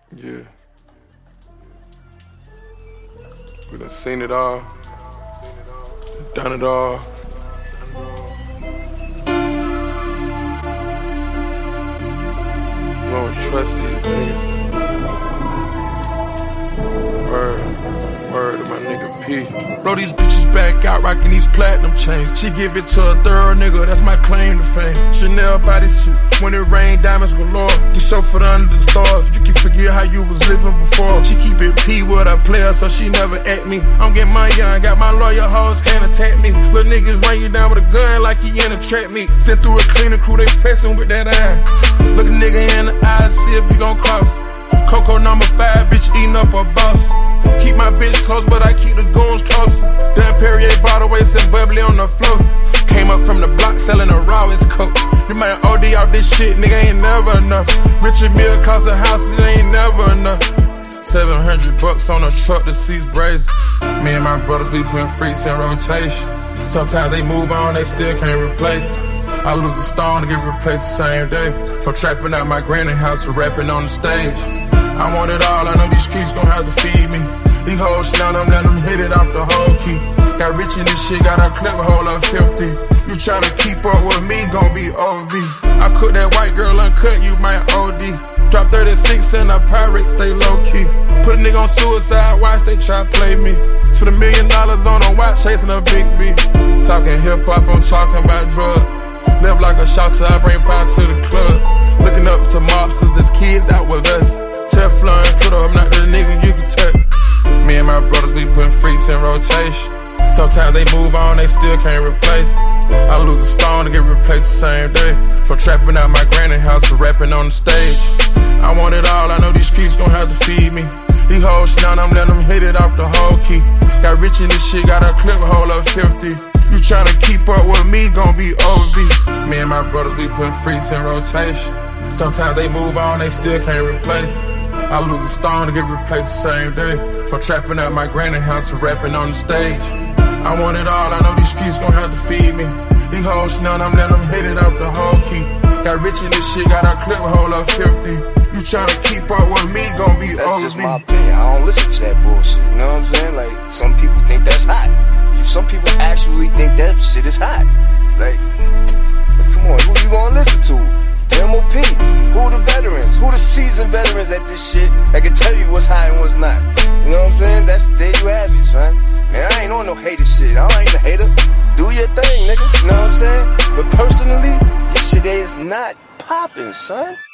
Yeah. We done seen it all, done it all. We don't trust these niggas. Word to my nigga P. Blow these bitches back out, rocking these platinum chains. She give it to a thorough nigga, that's my claim to fame. Chanel bodysuit, when it rain, diamonds galore. Get chauffeured under the stars, you can forget how you was living before. She keep it P with a player, so she never at me. I'm getting my young, got my lawyer hoes, can't attack me. Little niggas run you down with a gun like he in a trap meet. Sent through a cleaning crew, they pressing with that iron. Look a nigga in the eyes, see if he gon' cross. Coco number 5, bitch eating up a boss. Keep my bitch close, but I keep the goons close. Damn Perrier bottle waist and bubbly on the floor. Came up from the block selling a rawest coat. You might OD off this shit, nigga, ain't never enough. Richard Mille cost a house, it ain't never enough. $700 on a truck to seize braids. Me and my brothers, we putting freaks in rotation. Sometimes they move on, they still can't replace it. I lose a stone to get replaced the same day. From trapping out my granny house to rapping on the stage. I want it all, I know these streets gon' have to feed me. These hoes snout them, let them hit it off the whole key. Got rich in this shit, got a clip hole of 50. You tryna keep up with me, gon' be OV. I cook that white girl uncut, you might OD. Drop 36 in a pirate, stay low key. Put a nigga on suicide watch, they try play me. Spend $1 million on a watch, chasing a big B. Talking hip hop, I'm talking about drugs. Live like a shot till I bring fire to the club. Looking up to mobsters as kids, that was us. Teflon, put up, I'm not the nigga you can touch. Me and my brothers, we putting freaks in rotation. Sometimes they move on, they still can't replace it. I lose a stone to get replaced the same day. From trapping out my granny house to rapping on the stage. I want it all, I know these streets gon' have to feed me. These hoes down, I'm letting them hit it off the whole key. Got rich in this shit, got a clip hole of 50. You tryna keep up with me, gon' be OV. Me and my brothers, we putting freaks in rotation. Sometimes they move on, they still can't replace it. I lose a stone to get replaced the same day. From trapping out my granny house to rapping on the stage. I want it all, I know these streets gon' have to feed me. These hoes now, I'm letting them hit it off the whole key. Got rich in this shit, got a clip hole of 50. You tryna keep up with me, gon' be that's OV. That's just my opinion, I don't listen to that bullshit, you know what I'm saying? Like, some people think that's hot. Some people actually think that shit is hot. Like, come on, who you gonna listen to? MOP, who the veterans, who the seasoned veterans at this shit that can tell you what's hot and what's not. You know what I'm saying? There you have it, son. Man, I ain't on no hater shit. I ain't a hater. Do your thing, nigga. You know what I'm saying? But personally, this shit is not popping, son.